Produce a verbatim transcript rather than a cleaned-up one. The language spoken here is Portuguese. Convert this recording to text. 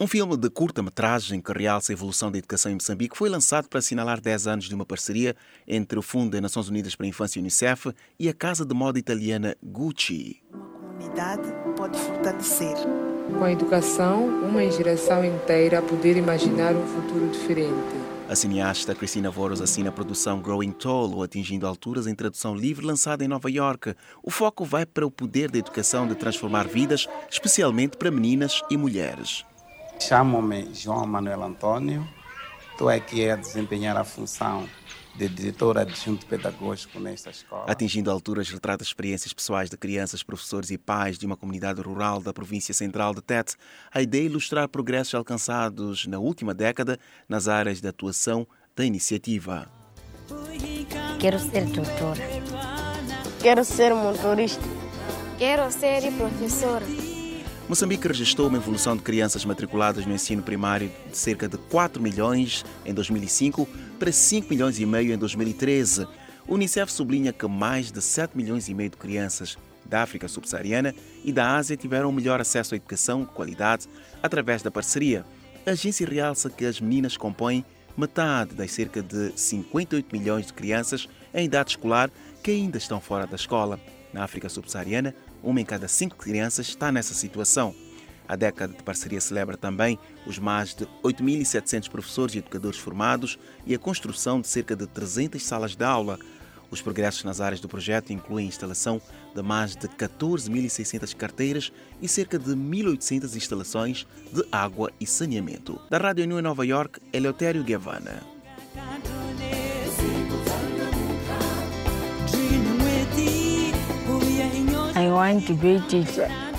Um filme de curta-metragem que realça a evolução da educação em Moçambique foi lançado para assinalar dez anos de uma parceria entre o Fundo das Nações Unidas para a Infância Unicef e a casa de moda italiana Gucci. Uma comunidade pode fortalecer. Com a educação, uma geração inteira poder imaginar um futuro diferente. A cineasta Cristina Voros assina a produção Growing Tall, ou Atingindo Alturas, em tradução livre, lançada em Nova Iorque. O foco vai para o poder da educação de transformar vidas, especialmente para meninas e mulheres. Chamo-me João Manuel Antônio, estou aqui a desempenhar a função de diretor adjunto pedagógico nesta escola. Atingindo Alturas retrata experiências pessoais de crianças, professores e pais de uma comunidade rural da província central de Tete. A ideia é ilustrar progressos alcançados na última década nas áreas de atuação da iniciativa. Quero ser doutora. Quero ser motorista. Quero ser professora. Moçambique registrou uma evolução de crianças matriculadas no ensino primário de cerca de quatro milhões em dois mil e cinco para cinco milhões e meio em dois mil e treze. O Unicef sublinha que mais de sete milhões e meio de crianças da África subsaariana e da Ásia tiveram melhor acesso à educação de qualidade através da parceria. A agência realça que as meninas compõem metade das cerca de cinquenta e oito milhões de crianças em idade escolar que ainda estão fora da escola. Na África subsaariana, uma em cada cinco crianças está nessa situação. A década de parceria celebra também os mais de oito mil e setecentos professores e educadores formados e a construção de cerca de trezentas salas de aula. Os progressos nas áreas do projeto incluem a instalação de mais de catorze mil e seiscentas carteiras e cerca de mil e oitocentas instalações de água e saneamento. Da Rádio New em Nova Iorque, Eleutério Guevara. I want to be a teacher.